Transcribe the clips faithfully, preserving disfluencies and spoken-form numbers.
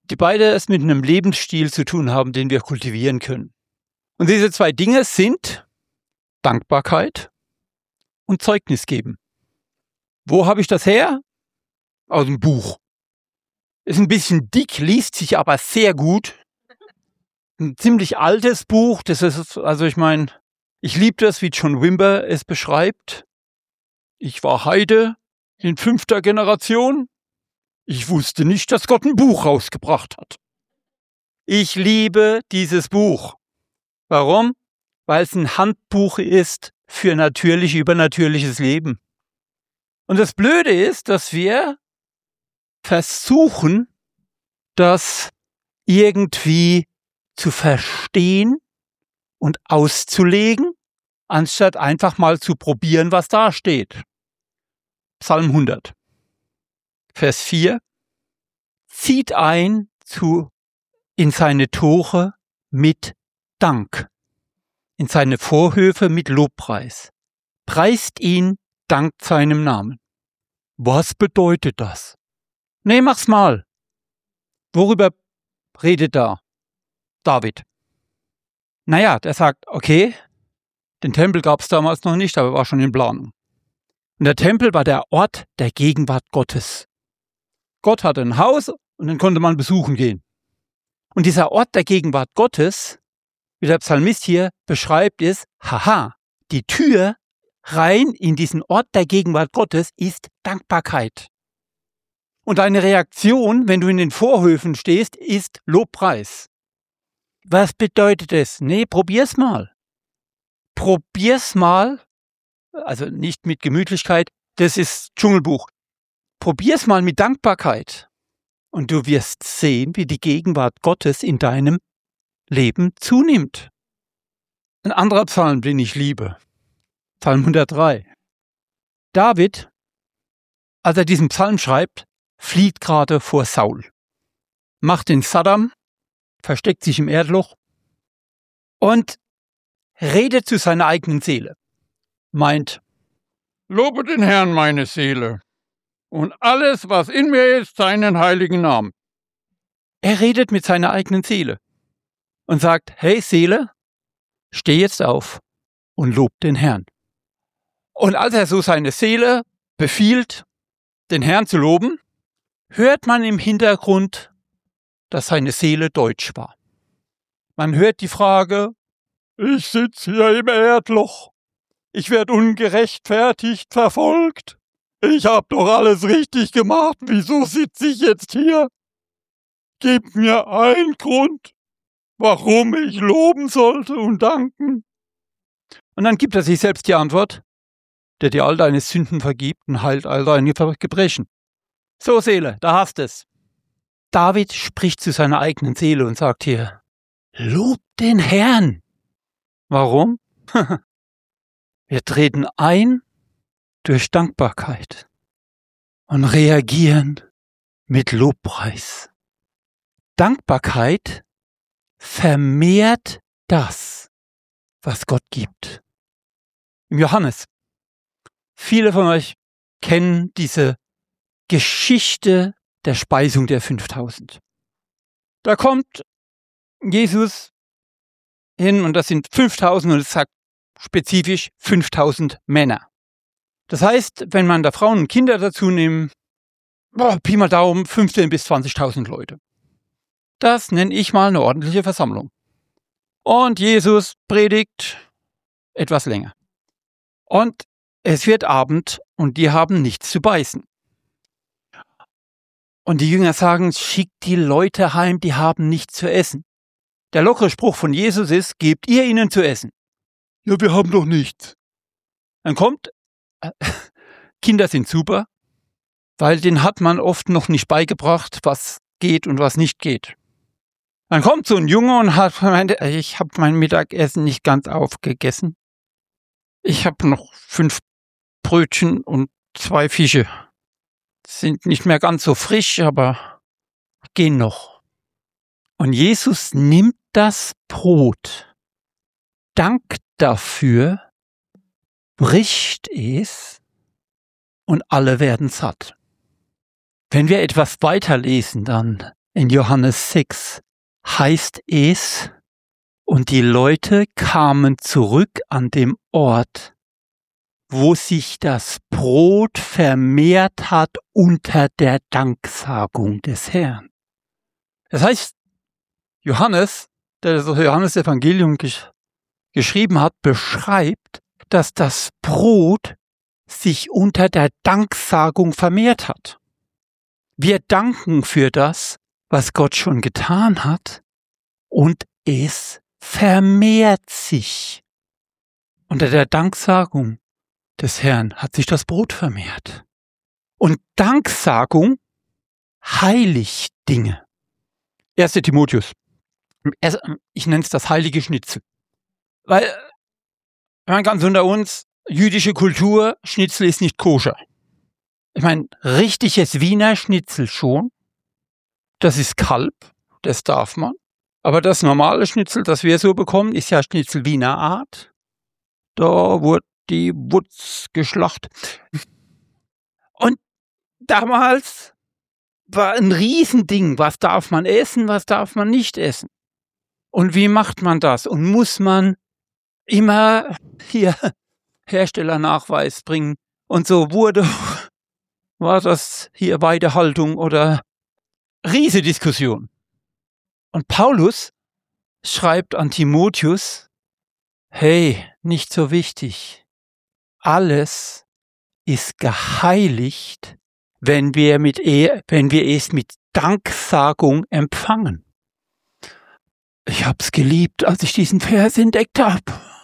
die beide es mit einem Lebensstil zu tun haben, den wir kultivieren können. Und diese zwei Dinge sind Dankbarkeit und Zeugnis geben. Wo habe ich das her? Aus dem Buch. Ist ein bisschen dick, liest sich aber sehr gut. Ein ziemlich altes Buch. Das ist, also ich meine, ich liebe das, wie John Wimber es beschreibt. Ich war Heide in fünfter Generation. Ich wusste nicht, dass Gott ein Buch rausgebracht hat. Ich liebe dieses Buch. Warum? Weil es ein Handbuch ist für natürlich übernatürliches Leben. Und das Blöde ist, dass wir versuchen, das irgendwie zu verstehen und auszulegen, anstatt einfach mal zu probieren, was da steht. Psalm hundert, Vers vier. Zieht ein zu, in seine Tore mit Dank, in seine Vorhöfe mit Lobpreis. Preist ihn, dankt seinem Namen. Was bedeutet das? Nee, mach's mal. Worüber redet da David? Naja, der sagt, okay, den Tempel gab es damals noch nicht, aber war schon in Planung. Und der Tempel war der Ort der Gegenwart Gottes. Gott hatte ein Haus und dann konnte man besuchen gehen. Und dieser Ort der Gegenwart Gottes, wie der Psalmist hier beschreibt, ist, haha, die Tür rein in diesen Ort der Gegenwart Gottes ist Dankbarkeit. Und deine Reaktion, wenn du in den Vorhöfen stehst, ist Lobpreis. Was bedeutet es? Nee, probier's mal. Probier's mal, also nicht mit Gemütlichkeit, das ist Dschungelbuch. Probier's mal mit Dankbarkeit und du wirst sehen, wie die Gegenwart Gottes in deinem Leben zunimmt. Ein anderer Psalm, den ich liebe, Psalm hundertdrei. David, als er diesen Psalm schreibt, flieht gerade vor Saul, macht den Saddam, versteckt sich im Erdloch und redet zu seiner eigenen Seele. Meint, lobe den Herrn, meine Seele, und alles, was in mir ist, seinen heiligen Namen. Er redet mit seiner eigenen Seele und sagt, hey Seele, steh jetzt auf und lob den Herrn. Und als er so seine Seele befiehlt, den Herrn zu loben, hört man im Hintergrund, dass seine Seele deutsch war. Man hört die Frage, ich sitze hier im Erdloch, ich werde ungerechtfertigt verfolgt, ich habe doch alles richtig gemacht, wieso sitze ich jetzt hier? Gib mir einen Grund, warum ich loben sollte und danken. Und dann gibt er sich selbst die Antwort, der dir all deine Sünden vergibt und heilt all deine Gebrechen. So Seele, da hast es. David spricht zu seiner eigenen Seele und sagt hier, lob den Herrn. Warum? Wir treten ein durch Dankbarkeit und reagieren mit Lobpreis. Dankbarkeit vermehrt das, was Gott gibt. Im Johannes. Viele von euch kennen diese Geschichte der Speisung der fünftausend. Da kommt Jesus hin und das sind fünftausend und es sagt spezifisch fünftausend Männer. Das heißt, wenn man da Frauen und Kinder dazu nimmt, boah, Pi mal Daumen, fünfzehntausend bis zwanzigtausend Leute. Das nenne ich mal eine ordentliche Versammlung. Und Jesus predigt etwas länger. Und es wird Abend und die haben nichts zu beißen. Und die Jünger sagen, schickt die Leute heim, die haben nichts zu essen. Der lockere Spruch von Jesus ist, gebt ihr ihnen zu essen. Ja, wir haben doch nichts. Dann kommt, äh, Kinder sind super, weil denen hat man oft noch nicht beigebracht, was geht und was nicht geht. Dann kommt so ein Junge und hat gemeint, ich habe mein Mittagessen nicht ganz aufgegessen. Ich habe noch fünf Brötchen und zwei Fische. Sind nicht mehr ganz so frisch, aber gehen noch. Und Jesus nimmt das Brot, dankt dafür, bricht es und alle werden satt. Wenn wir etwas weiterlesen, dann In Johannes sechs heißt es, und die Leute kamen zurück an dem Ort, wo sich das Brot vermehrt hat unter der Danksagung des Herrn. Das heißt, Johannes, der das Johannes-Evangelium gesch- geschrieben hat, beschreibt, dass das Brot sich unter der Danksagung vermehrt hat. Wir danken für das, was Gott schon getan hat, und es vermehrt sich. Unter der Danksagung des Herrn hat sich das Brot vermehrt. Und Danksagung heiligt Dinge. erster Timotheus. Ich nenne es das heilige Schnitzel. Weil, man ganz unter uns, jüdische Kultur, Schnitzel ist nicht koscher. Ich meine, richtiges Wiener Schnitzel schon. Das ist Kalb, das darf man. Aber das normale Schnitzel, das wir so bekommen, ist ja Schnitzel Wiener Art. Da wurde die Wutz geschlachtet. Und damals war ein Riesending, was darf man essen, was darf man nicht essen. Und wie macht man das? Und muss man immer hier Herstellernachweis bringen? Und so wurde, war das hier Weidehaltung oder riesige Diskussion. Und Paulus schreibt an Timotheus, hey, nicht so wichtig. Alles ist geheiligt, wenn wir, mit e- wenn wir es mit Danksagung empfangen. Ich hab's geliebt, als ich diesen Vers entdeckt habe.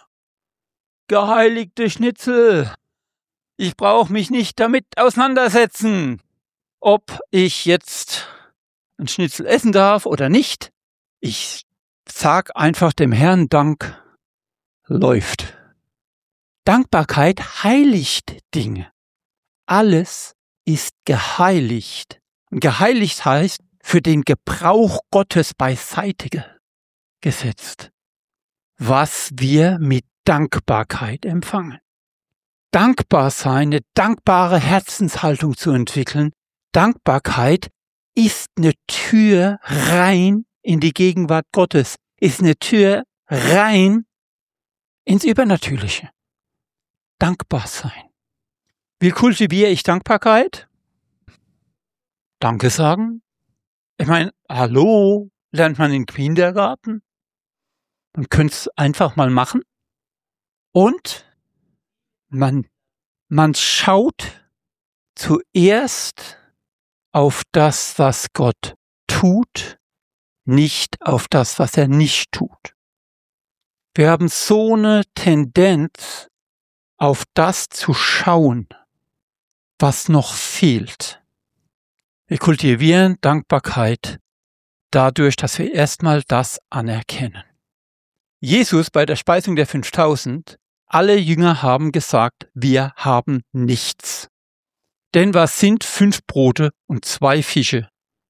Geheiligte Schnitzel. Ich brauche mich nicht damit auseinandersetzen, ob ich jetzt ein Schnitzel essen darf oder nicht. Ich sag einfach dem Herrn Dank, läuft. Dankbarkeit heiligt Dinge. Alles ist geheiligt. Und geheiligt heißt für den Gebrauch Gottes beiseite gesetzt, was wir mit Dankbarkeit empfangen. Dankbar sein, eine dankbare Herzenshaltung zu entwickeln. Dankbarkeit ist eine Tür rein in die Gegenwart Gottes, ist eine Tür rein ins Übernatürliche. Dankbar sein. Wie kultiviere ich Dankbarkeit? Danke sagen. Ich meine, hallo, lernt man im Kindergarten. Man könnte es einfach mal machen. Und man, man schaut zuerst auf das, was Gott tut, nicht auf das, was er nicht tut. Wir haben so eine Tendenz, auf das zu schauen, was noch fehlt. Wir kultivieren Dankbarkeit dadurch, dass wir erstmal das anerkennen. Jesus bei der Speisung der fünftausend, alle Jünger haben gesagt, wir haben nichts. Denn was sind fünf Brote und zwei Fische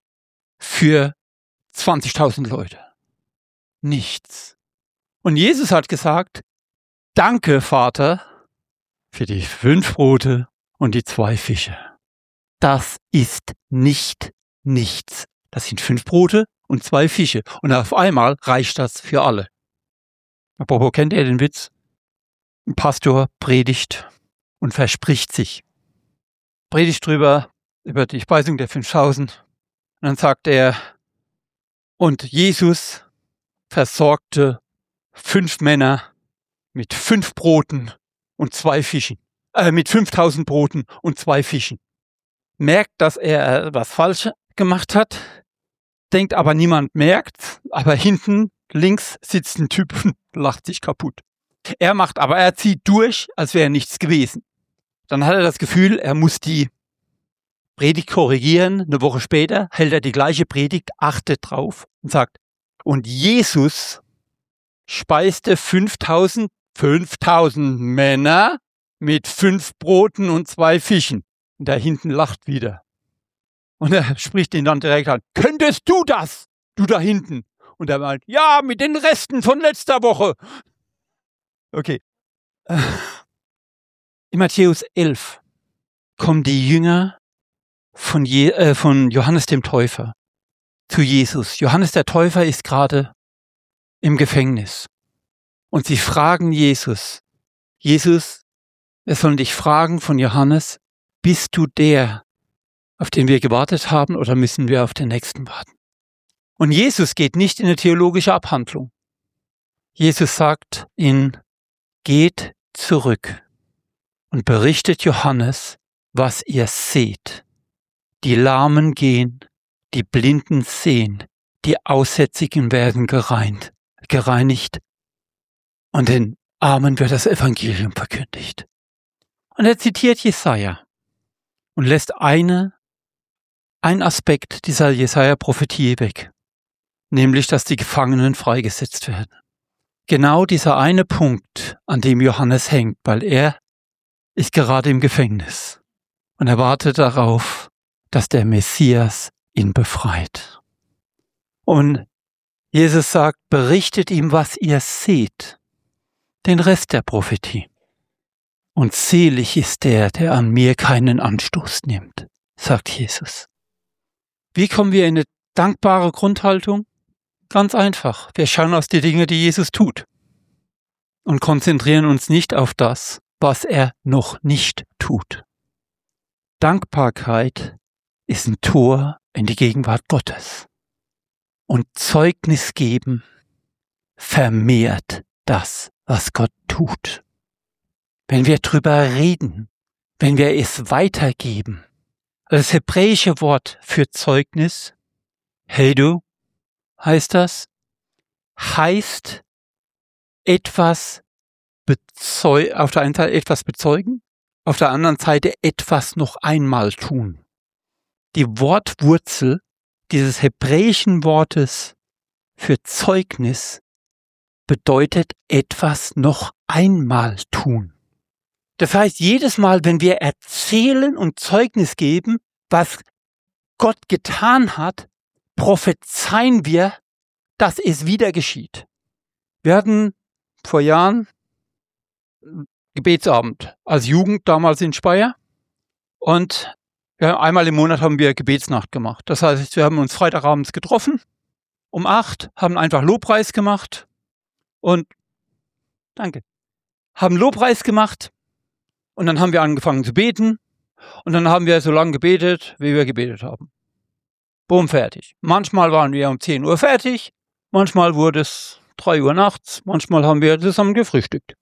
für zwanzigtausend Leute? Nichts. Und Jesus hat gesagt, danke, Vater, für die fünf Brote und die zwei Fische. Das ist nicht nichts. Das sind fünf Brote und zwei Fische. Und auf einmal reicht das für alle. Apropos, kennt ihr den Witz? Ein Pastor predigt und verspricht sich. Predigt drüber, über die Speisung der fünftausend. Und dann sagt er, und Jesus versorgte fünf Männer mit fünf Broten und zwei Fischen. Äh, mit fünftausend Broten und zwei Fischen. Merkt, dass er was falsch gemacht hat, denkt aber niemand merkt, aber hinten links sitzt ein Typ und lacht sich kaputt. Er macht aber, er zieht durch, als wäre nichts gewesen. Dann hat er das Gefühl, er muss die Predigt korrigieren. Eine Woche später hält er die gleiche Predigt, achtet drauf und sagt, und Jesus speiste fünftausend, fünftausend Männer mit fünf Broten und zwei Fischen. Und da hinten lacht wieder. Und er spricht ihn dann direkt an. Könntest du das? Du da hinten. Und er meint, ja, mit den Resten von letzter Woche. Okay. In Matthäus elf kommen die Jünger von, Je- äh, von Johannes dem Täufer zu Jesus. Johannes der Täufer ist gerade im Gefängnis. Und sie fragen Jesus, Jesus, wir sollen dich fragen von Johannes, bist du der, auf den wir gewartet haben, oder müssen wir auf den nächsten warten? Und Jesus geht nicht in eine theologische Abhandlung. Jesus sagt ihnen, geht zurück und berichtet Johannes, was ihr seht. Die Lahmen gehen, die Blinden sehen, die Aussätzigen werden gereint, gereinigt und den Armen wird das Evangelium verkündigt. Und er zitiert Jesaja und lässt eine, einen Aspekt dieser Jesaja-Prophetie weg, nämlich, dass die Gefangenen freigesetzt werden. Genau dieser eine Punkt, an dem Johannes hängt, weil er ist gerade im Gefängnis und er wartet darauf, dass der Messias ihn befreit. Und Jesus sagt, berichtet ihm, was ihr seht, den Rest der Prophetie. Und selig ist der, der an mir keinen Anstoß nimmt, sagt Jesus. Wie kommen wir in eine dankbare Grundhaltung? Ganz einfach. Wir schauen auf die Dinge, die Jesus tut und konzentrieren uns nicht auf das, was er noch nicht tut. Dankbarkeit ist ein Tor in die Gegenwart Gottes. Und Zeugnis geben vermehrt das, was Gott tut. Wenn wir drüber reden, wenn wir es weitergeben. Das hebräische Wort für Zeugnis, Heidu, heißt das, heißt etwas bezeu- auf der einen Seite etwas bezeugen, auf der anderen Seite etwas noch einmal tun. Die Wortwurzel dieses hebräischen Wortes für Zeugnis bedeutet etwas noch einmal tun. Das heißt, jedes Mal, wenn wir erzählen und Zeugnis geben, was Gott getan hat, prophezeien wir, dass es wieder geschieht. Wir hatten vor Jahren Gebetsabend als Jugend damals in Speyer und ja, einmal im Monat haben wir Gebetsnacht gemacht. Das heißt, wir haben uns Freitagabends getroffen, um acht, haben einfach Lobpreis gemacht und danke, haben Lobpreis gemacht und dann haben wir angefangen zu beten und dann haben wir so lange gebetet, wie wir gebetet haben. Bumm, fertig. Manchmal waren wir um zehn Uhr fertig, manchmal wurde es drei Uhr nachts, manchmal haben wir zusammen gefrühstückt.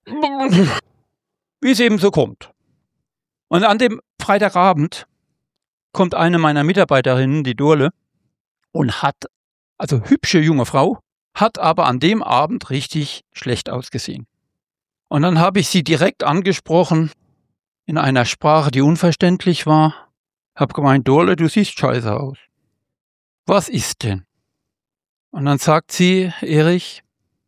Wie es eben so kommt. Und an dem Freitagabend kommt eine meiner Mitarbeiterinnen, die Dorle, und hat, also hübsche junge Frau, hat aber an dem Abend richtig schlecht ausgesehen. Und dann habe ich sie direkt angesprochen in einer Sprache, die unverständlich war. Hab gemeint, Dorle, du siehst scheiße aus. Was ist denn? Und dann sagt sie, Erich,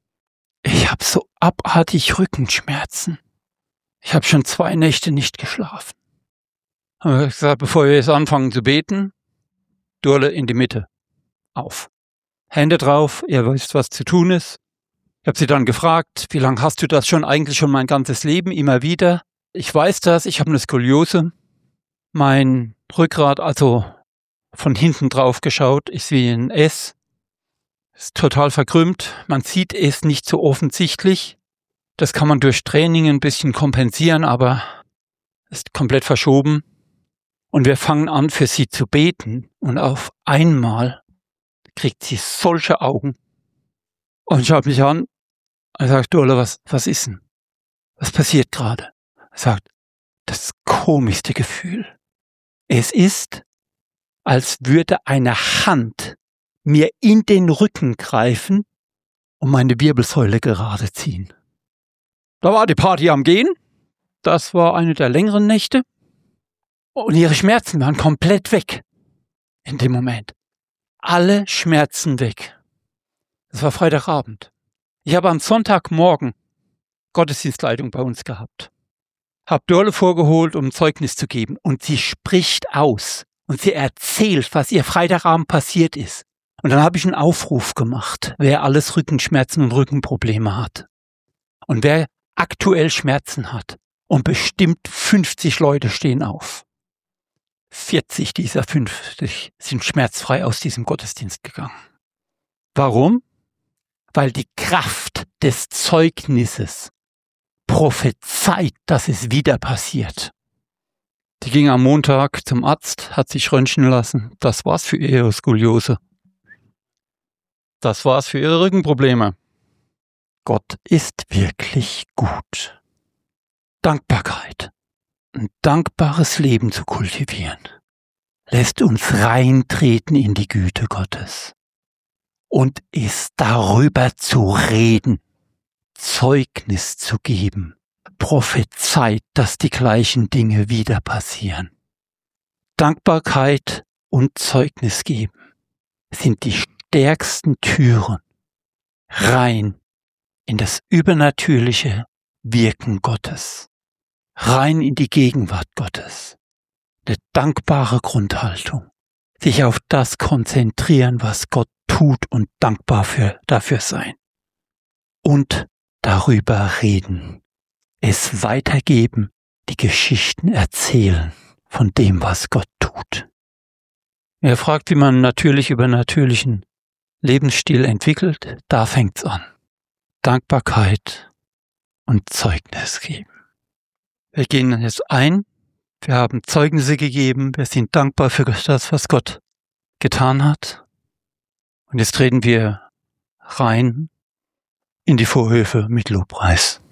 ich habe so abartig Rückenschmerzen. Ich habe schon zwei Nächte nicht geschlafen. Haben wir gesagt, bevor wir jetzt anfangen zu beten, Dorle in die Mitte. Auf. Hände drauf, ihr wisst, was zu tun ist. Ich habe sie dann gefragt, wie lange hast du das schon, eigentlich schon mein ganzes Leben, immer wieder? Ich weiß das, ich habe eine Skoliose. Mein Rückgrat, also von hinten drauf geschaut, ist wie ein S. Ist total verkrümmt. Man sieht es nicht so offensichtlich. Das kann man durch Training ein bisschen kompensieren, aber ist komplett verschoben. Und wir fangen an, für sie zu beten. Und auf einmal kriegt sie solche Augen. Und schaut mich an und sagt, Dorle, was, was ist denn? Was passiert gerade? Er sagt, das komischste Gefühl. Es ist, als würde eine Hand mir in den Rücken greifen und meine Wirbelsäule gerade ziehen. Da war die Party am Gehen. Das war eine der längeren Nächte. Und ihre Schmerzen waren komplett weg. In dem Moment. Alle Schmerzen weg. Das war Freitagabend. Ich habe am Sonntagmorgen Gottesdienstleitung bei uns gehabt. Hab Dorle vorgeholt, um ein Zeugnis zu geben. Und sie spricht aus. Und sie erzählt, was ihr Freitagabend passiert ist. Und dann habe ich einen Aufruf gemacht, wer alles Rückenschmerzen und Rückenprobleme hat. Und wer aktuell Schmerzen hat. Und bestimmt fünfzig Leute stehen auf. vierzig dieser fünfzig sind schmerzfrei aus diesem Gottesdienst gegangen. Warum? Weil die Kraft des Zeugnisses prophezeit, dass es wieder passiert. Die ging am Montag zum Arzt, hat sich röntgen lassen. Das war's für ihre Skoliose. Das war's für ihre Rückenprobleme. Gott ist wirklich gut. Dankbarkeit, ein dankbares Leben zu kultivieren, lässt uns reintreten in die Güte Gottes und ist darüber zu reden, Zeugnis zu geben, prophezeit, dass die gleichen Dinge wieder passieren. Dankbarkeit und Zeugnis geben sind die stärksten Türen rein in das übernatürliche Wirken Gottes, rein in die Gegenwart Gottes. Eine dankbare Grundhaltung, sich auf das konzentrieren, was Gott tut und dankbar für, dafür sein. Und darüber reden, es weitergeben, die Geschichten erzählen von dem, was Gott tut. Wer fragt, wie man natürlich übernatürlichen Lebensstil entwickelt, da fängt's an. Dankbarkeit und Zeugnis geben. Wir gehen jetzt ein, wir haben Zeugnisse gegeben, wir sind dankbar für das, was Gott getan hat. Und jetzt treten wir rein in die Vorhöfe mit Lobpreis.